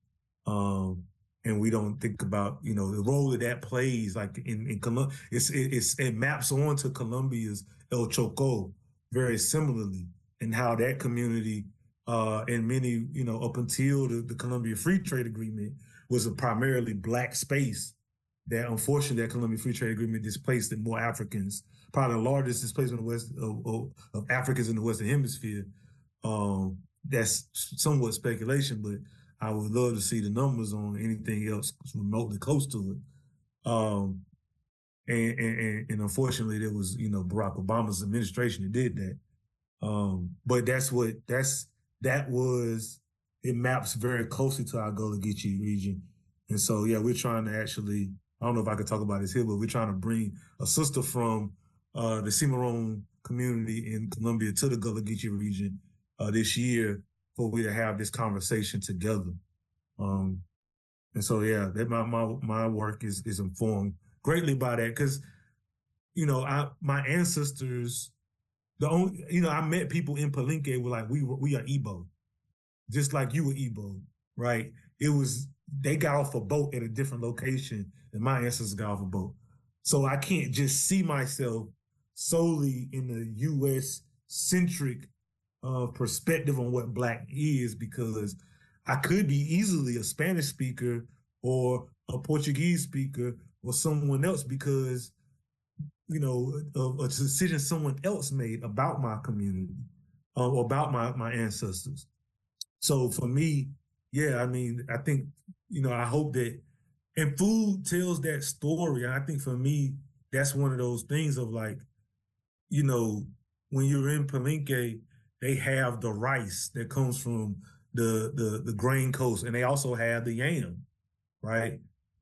Um, and we don't think about, you know, the role that that plays, like in, in Columbia, it's, it, it's, it maps onto Colombia's El Choco very similarly, and how that community, uh, and many, you know, up until the, the Columbia Free Trade Agreement was a primarily Black space, that unfortunately that Columbia Free Trade Agreement displaced more Africans, probably the largest displacement of, West, of, of, of Africans in the Western Hemisphere. Um, that's somewhat speculation, but I would love to see the numbers on anything else remotely close to it. Um, and, and, and unfortunately, there was, you know, Barack Obama's administration that did that. Um, but that's what, that's, that was, it maps very closely to our Gullah Geechee region. And so, yeah, we're trying to actually, I don't know if I could talk about this here, but we're trying to bring a sister from uh, the Cimarron community in Columbia to the Gullah Geechee region uh, this year, for we to have this conversation together. Um, and so, yeah, that my, my, my work is, is informed greatly by that. Cause, you know, I, my ancestors, the only, you know, I met people in Palenque were like, we were, we are Igbo, just like you were Igbo, right? It was, they got off a boat at a different location than my ancestors got off a boat. So I can't just see myself solely in the U S centric Uh, perspective on what Black is, because I could be easily a Spanish speaker or a Portuguese speaker or someone else, because, you know, of a decision someone else made about my community uh, or about my, my ancestors. So for me, yeah, I mean, I think, you know, I hope that, and food tells that story. And I think for me, that's one of those things of like, you know, when you're in Palenque, they have the rice that comes from the, the, the grain coast, and they also have the yam, right?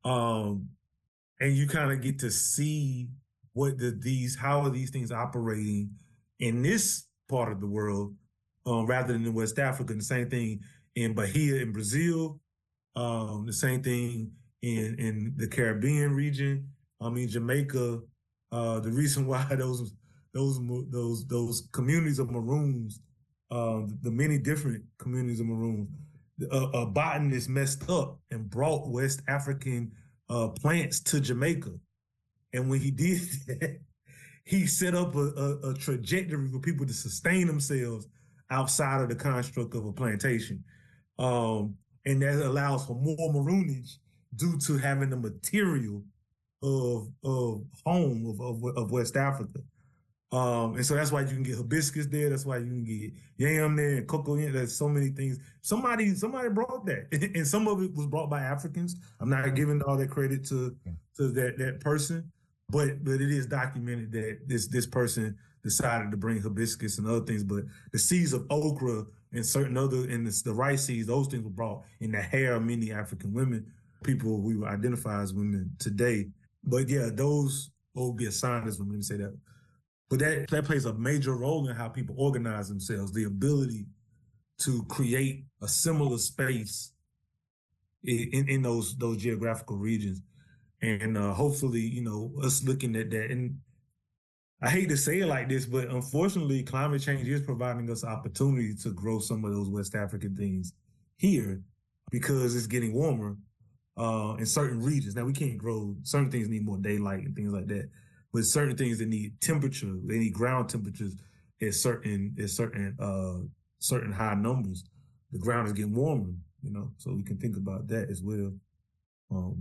Um, and you kind of get to see what the, these, how are these things operating in this part of the world, um, rather than in West Africa. And the same thing in Bahia in Brazil, um, the same thing in, in the Caribbean region. I mean, Jamaica, uh, the reason why those, those, those, those communities of Maroons, Uh, the many different communities of Maroons, uh, a botanist messed up and brought West African uh, plants to Jamaica. And when he did that, he set up a, a, a trajectory for people to sustain themselves outside of the construct of a plantation. Um, and that allows for more maroonage due to having the material of of home of of, of West Africa. Um, and so that's why you can get hibiscus there. That's why you can get yam there and cocoa. There's so many things. Somebody somebody brought that, and some of it was brought by Africans. I'm not giving all that credit to to that that person, but but it is documented that this this person decided to bring hibiscus and other things. But the seeds of okra and certain other and the, the rice seeds, those things were brought in the hair of many African women, people we would identify as women today. But yeah, those will be assigned as women. Let me say that. But that, that plays a major role in how people organize themselves, the ability to create a similar space in, in, in those those geographical regions. And uh, hopefully, you know, us looking at that. And I hate to say it like this, but unfortunately, climate change is providing us opportunity to grow some of those West African things here because it's getting warmer uh, in certain regions. Now, we can't grow, certain things need more daylight and things like that. But certain things that need temperature, they need ground temperatures at certain at certain uh, certain high numbers. The ground is getting warmer, you know, so we can think about that as well. Um.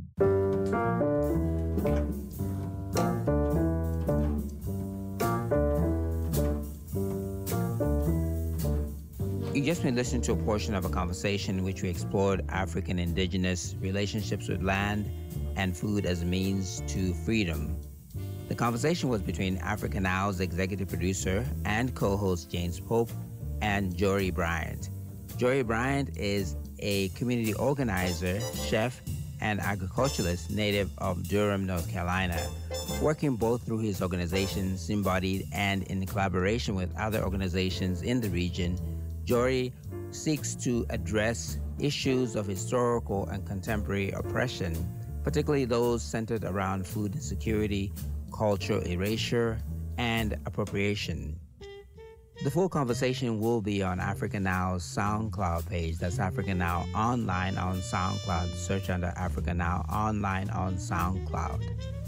You just been listening to a portion of a conversation in which we explored African indigenous relationships with land and food as a means to freedom. The conversation was between Africa Now's executive producer and co-host James Pope and Jory Bryant. Jory Bryant is a community organizer, chef, and agriculturalist native of Durham, North Carolina, working both through his organization, Symbodied, and in collaboration with other organizations in the region. Jory seeks to address issues of historical and contemporary oppression, particularly those centered around food insecurity, cultural erasure, and appropriation. The full conversation will be on Africa Now's SoundCloud page. That's Africa Now Online on SoundCloud. Search under Africa Now Online on SoundCloud.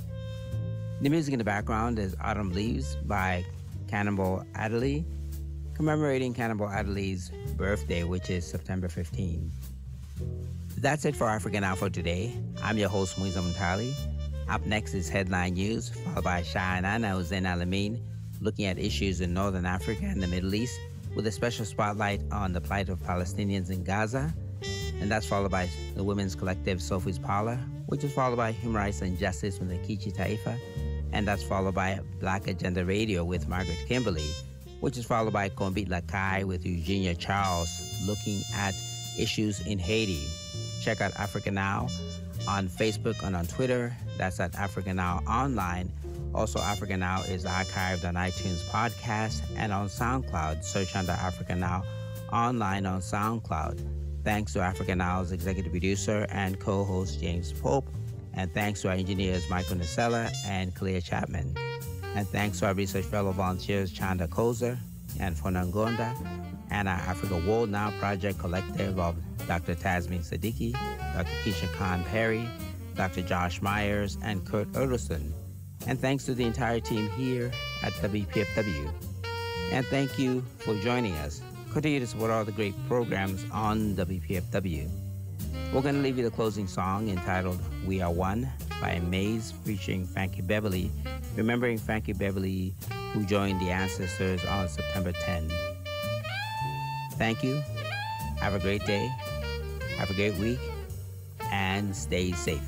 The music in the background is Autumn Leaves by Cannonball Adderley, commemorating Cannonball Adderley's birthday, which is September fifteenth. That's it for Africa Now for today. I'm your host, Muiza Muntali. Up next is Headline News, followed by Shayanana Hussein Alamin, looking at issues in Northern Africa and the Middle East, with a special spotlight on the plight of Palestinians in Gaza. And that's followed by the women's collective Sophie's Parlor, which is followed by Human Rights and Justice with Nkechi Taifa. And that's followed by Black Agenda Radio with Margaret Kimberly, which is followed by Kombit Lakai with Eugenia Charles, looking at issues in Haiti. Check out Africa Now on Facebook and on Twitter. That's at Africa Now Online. Also, Africa Now is archived on iTunes Podcast and on SoundCloud. Search under Africa Now Online on SoundCloud. Thanks to Africa Now's executive producer and co-host James Pope. And thanks to our engineers Michael Nacella and Clea Chapman. And thanks to our research fellow volunteers Chanda Kozer and Fonangonda, and our Africa World Now Project collective of Doctor Tasmin Siddiqui, Doctor Keisha Khan Perry, Doctor Josh Myers, and Kurt Erdelson. And thanks to the entire team here at W P F W. And thank you for joining us. Continue to support all the great programs on W P F W. We're going to leave you the closing song entitled We Are One by Maze featuring Frankie Beverly, remembering Frankie Beverly who joined the ancestors on September tenth. Thank you. Have a great day. Have a great week. And stay safe.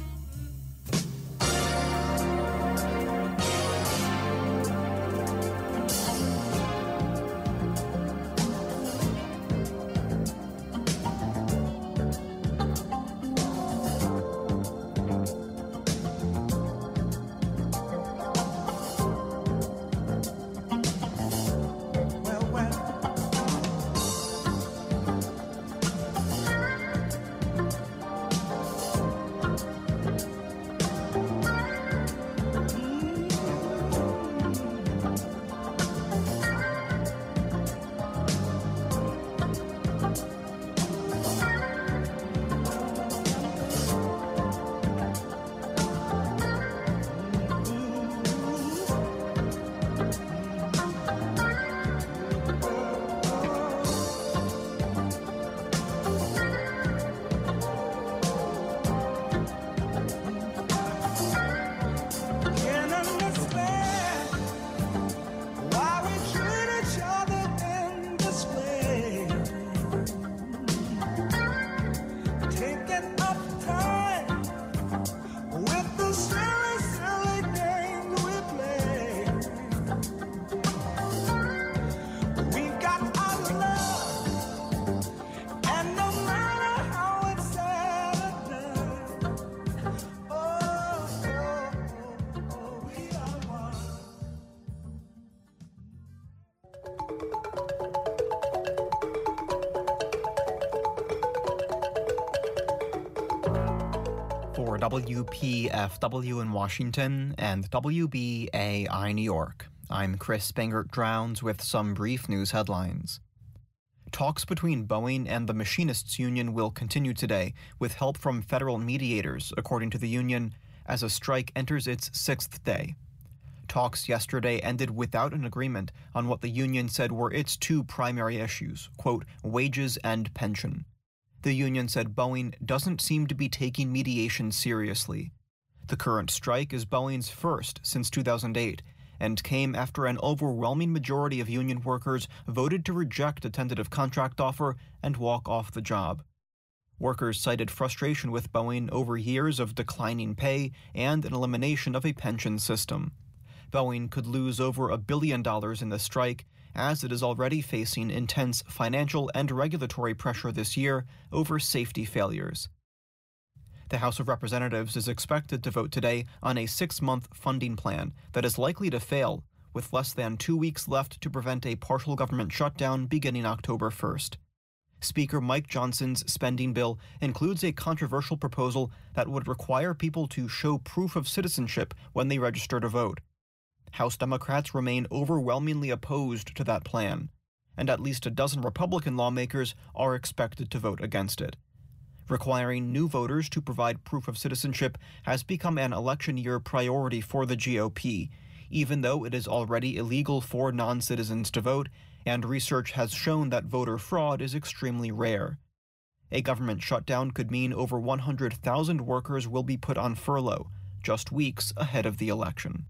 for W P F W in Washington and W B A I New York, I'm Chris Bangert-Drowns with some brief news headlines. Talks between Boeing and the Machinists Union will continue today, with help from federal mediators, according to the union, as a strike enters its sixth day. Talks yesterday ended without an agreement on what the union said were its two primary issues, quote, wages and pension. The union said Boeing doesn't seem to be taking mediation seriously. The current strike is Boeing's first since two thousand eight and came after an overwhelming majority of union workers voted to reject a tentative contract offer and walk off the job. Workers cited frustration with Boeing over years of declining pay and an elimination of a pension system. Boeing could lose over a billion dollars in the strike, as it is already facing intense financial and regulatory pressure this year over safety failures. The House of Representatives is expected to vote today on a six-month funding plan that is likely to fail, with less than two weeks left to prevent a partial government shutdown beginning October first. Speaker Mike Johnson's spending bill includes a controversial proposal that would require people to show proof of citizenship when they register to vote. House Democrats remain overwhelmingly opposed to that plan, and at least a dozen Republican lawmakers are expected to vote against it. Requiring new voters to provide proof of citizenship has become an election year priority for the G O P, even though it is already illegal for non-citizens to vote, and research has shown that voter fraud is extremely rare. A government shutdown could mean over one hundred thousand workers will be put on furlough, just weeks ahead of the election.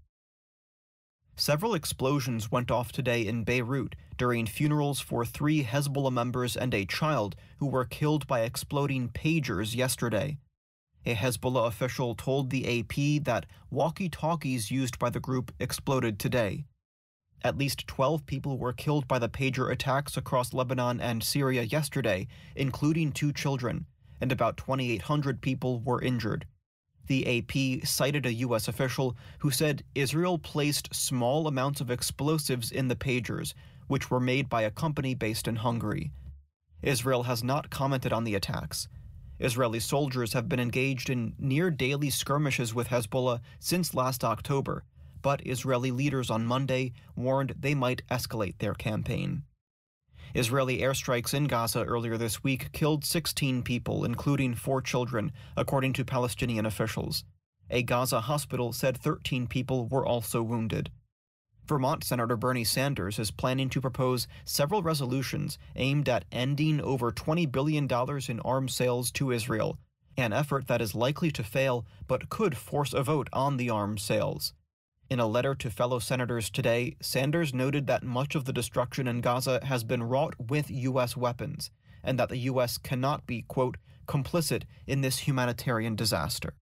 Several explosions went off today in Beirut during funerals for three Hezbollah members and a child who were killed by exploding pagers yesterday. A Hezbollah official told the A P that walkie-talkies used by the group exploded today. At least twelve people were killed by the pager attacks across Lebanon and Syria yesterday, including two children, and about twenty-eight hundred people were injured. The A P cited a U S official who said Israel placed small amounts of explosives in the pagers, which were made by a company based in Hungary. Israel has not commented on the attacks. Israeli soldiers have been engaged in near-daily skirmishes with Hezbollah since last October, but Israeli leaders on Monday warned they might escalate their campaign. Israeli airstrikes in Gaza earlier this week killed sixteen people, including four children, according to Palestinian officials. A Gaza hospital said thirteen people were also wounded. Vermont Senator Bernie Sanders is planning to propose several resolutions aimed at ending over twenty billion dollars in arms sales to Israel, an effort that is likely to fail but could force a vote on the arms sales. In a letter to fellow senators today, Sanders noted that much of the destruction in Gaza has been wrought with U S weapons, and that the U S cannot be, quote, complicit in this humanitarian disaster.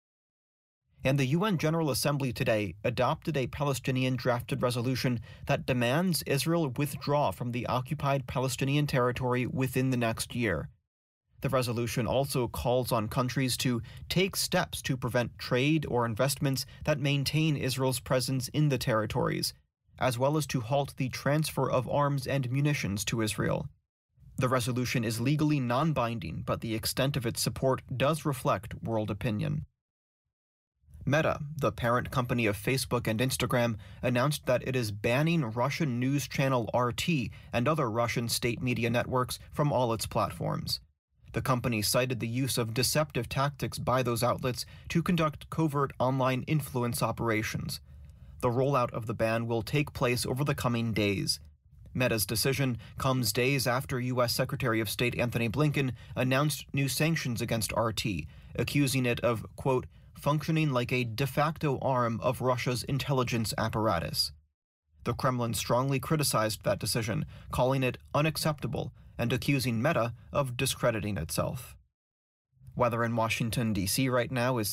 And the U N General Assembly today adopted a Palestinian-drafted resolution that demands Israel withdraw from the occupied Palestinian territory within the next year. The resolution also calls on countries to take steps to prevent trade or investments that maintain Israel's presence in the territories, as well as to halt the transfer of arms and munitions to Israel. The resolution is legally non-binding, but the extent of its support does reflect world opinion. Meta, the parent company of Facebook and Instagram, announced that it is banning Russian news channel R T and other Russian state media networks from all its platforms. The company cited the use of deceptive tactics by those outlets to conduct covert online influence operations. The rollout of the ban will take place over the coming days. Meta's decision comes days after U S Secretary of State Anthony Blinken announced new sanctions against R T, accusing it of, quote, functioning like a de facto arm of Russia's intelligence apparatus. The Kremlin strongly criticized that decision, calling it unacceptable and accusing Meta of discrediting itself. Weather in Washington, D C right now is